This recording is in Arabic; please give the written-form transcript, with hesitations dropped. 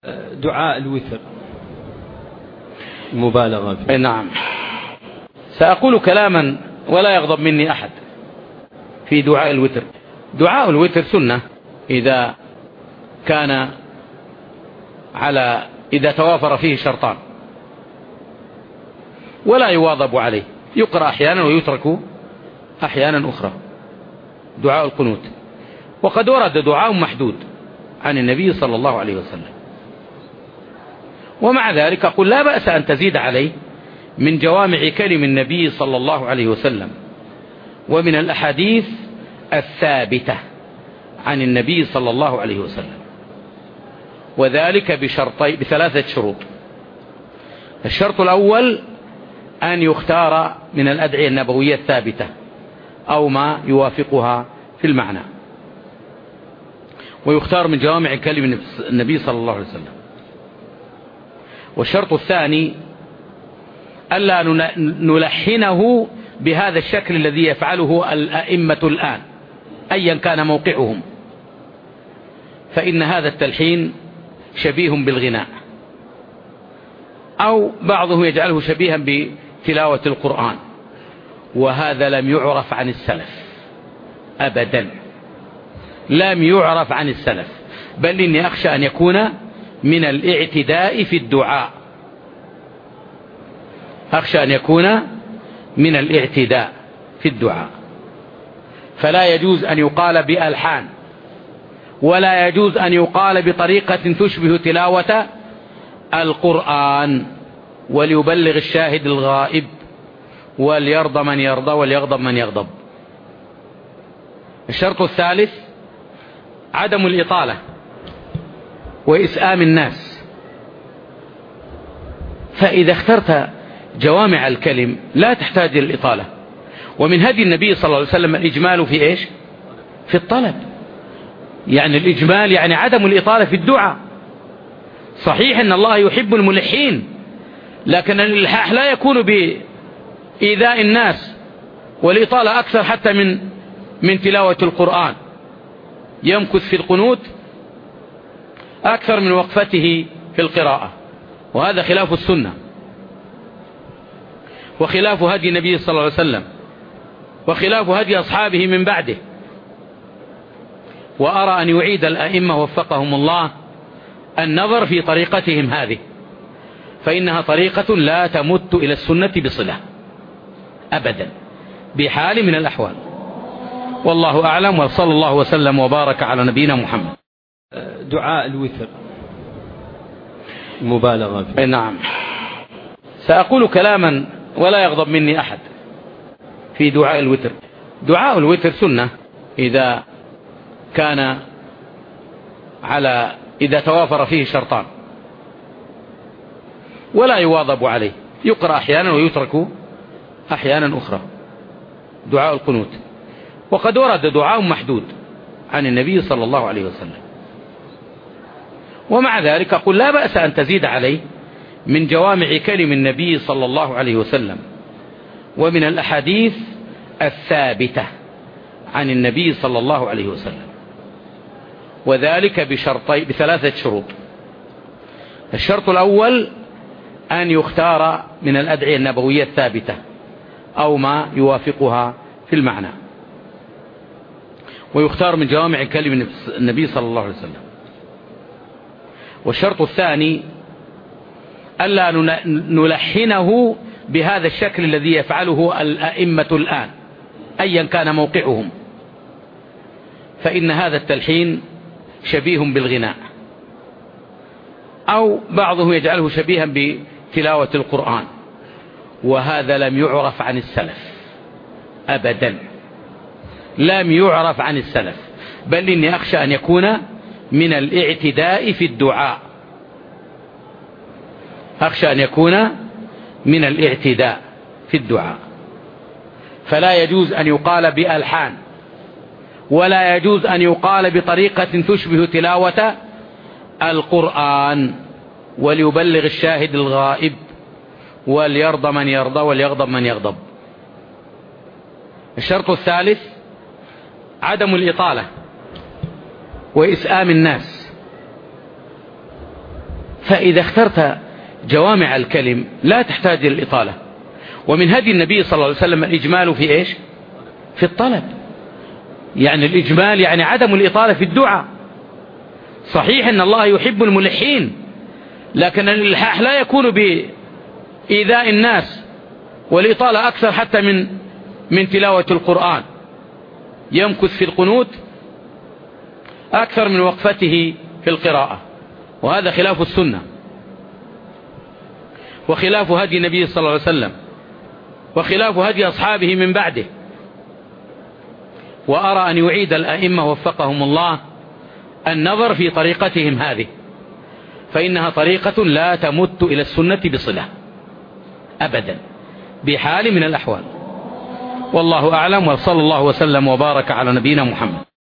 دعاء الوتر مبالغة فيه. نعم. سأقول كلاما ولا يغضب مني أحد في دعاء الوتر. دعاء الوتر سنة إذا توافر فيه شرطان، ولا يواظب عليه، يقرأ أحيانا ويترك أحيانا أخرى. دعاء القنوت، وقد ورد دعاء محدود عن النبي صلى الله عليه وسلم، ومع ذلك أقول لا بأس أن تزيد عليه من جوامع كلم النبي صلى الله عليه وسلم ومن الأحاديث الثابتة عن النبي صلى الله عليه وسلم، وذلك بثلاثة شروط. الشرط الأول أن يختار من الأدعية النبوية الثابتة أو ما يوافقها في المعنى، ويختار من جوامع كلم النبي صلى الله عليه وسلم. والشرط الثاني ألا نلحنه بهذا الشكل الذي يفعله الأئمة الآن أيا كان موقعهم، فإن هذا التلحين شبيه بالغناء، أو بعضهم يجعله شبيها بتلاوة القرآن، وهذا لم يعرف عن السلف أبدا، لم يعرف عن السلف، بل إني أخشى أن يكون من الاعتداء في الدعاء، أخشى أن يكون من الاعتداء في الدعاء. فلا يجوز أن يقال بألحان، ولا يجوز أن يقال بطريقة تشبه تلاوة القرآن. وليبلغ الشاهد الغائب، وليرضى من يرضى، وليغضب من يغضب. الشرط الثالث عدم الإطالة وإسآم الناس. فإذا اخترت جوامع الكلم لا تحتاج الإطالة. ومن هدي النبي صلى الله عليه وسلم الإجمال في إيش؟ في الطلب. يعني الإجمال يعني عدم الإطالة في الدعاء. صحيح أن الله يحب الملحين، لكن الإلحاح لا يكون بإيذاء الناس، والإطالة أكثر حتى من تلاوة القرآن. يمكث في القنوت أكثر من وقفته في القراءة، وهذا خلاف السنة وخلاف هدي النبي صلى الله عليه وسلم وخلاف هدي أصحابه من بعده. وأرى أن يعيد الأئمة وفقهم الله النظر في طريقتهم هذه، فإنها طريقة لا تمت إلى السنة بصلة أبدا بحال من الأحوال. والله أعلم، وصلى الله وسلم وبارك على نبينا محمد. دعاء الوتر مبالغة فيه. نعم. سأقول كلاما ولا يغضب مني أحد في دعاء الوتر. دعاء الوتر سنة إذا توافر فيه شرطان، ولا يواظب عليه، يقرأ أحيانا ويترك أحيانا أخرى. دعاء القنوت، وقد ورد دعاء محدود عن النبي صلى الله عليه وسلم، ومع ذلك أقول لا بأس أن تزيد عليه من جوامع كلم النبي صلى الله عليه وسلم ومن الأحاديث الثابتة عن النبي صلى الله عليه وسلم، وذلك بثلاثة شروط. الشرط الأول أن يختار من الأدعية النبوية الثابتة أو ما يوافقها في المعنى، ويختار من جوامع كلم النبي صلى الله عليه وسلم. والشرط الثاني ألا نلحنه بهذا الشكل الذي يفعله الأئمة الآن أيا كان موقعهم، فإن هذا التلحين شبيه بالغناء، أو بعضهم يجعله شبيها بتلاوة القرآن، وهذا لم يعرف عن السلف أبدا، لم يعرف عن السلف، بل إني أخشى أن يكون من الاعتداء في الدعاء، أخشى أن يكون من الاعتداء في الدعاء. فلا يجوز أن يقال بألحان، ولا يجوز أن يقال بطريقة تشبه تلاوة القرآن. وليبلغ الشاهد الغائب، وليرضى من يرضى، وليغضب من يغضب. الشرط الثالث عدم الإطالة وإسآم الناس. فإذا اخترت جوامع الكلم لا تحتاج إلى الإطالة. ومن هدي النبي صلى الله عليه وسلم الإجمال في إيش؟ في الطلب. يعني الإجمال يعني عدم الإطالة في الدعاء. صحيح أن الله يحب الملحين، لكن الإلحاح لا يكون بإيذاء الناس، والإطالة أكثر حتى من تلاوة القرآن. يمكث في القنوت أكثر من وقفته في القراءة، وهذا خلاف السنة وخلاف هدي النبي صلى الله عليه وسلم وخلاف هدي أصحابه من بعده. وأرى أن يعيد الأئمة وفقهم الله النظر في طريقتهم هذه، فإنها طريقة لا تمت إلى السنة بصلة أبدا بحال من الأحوال. والله أعلم، وصلى الله وسلم وبارك على نبينا محمد.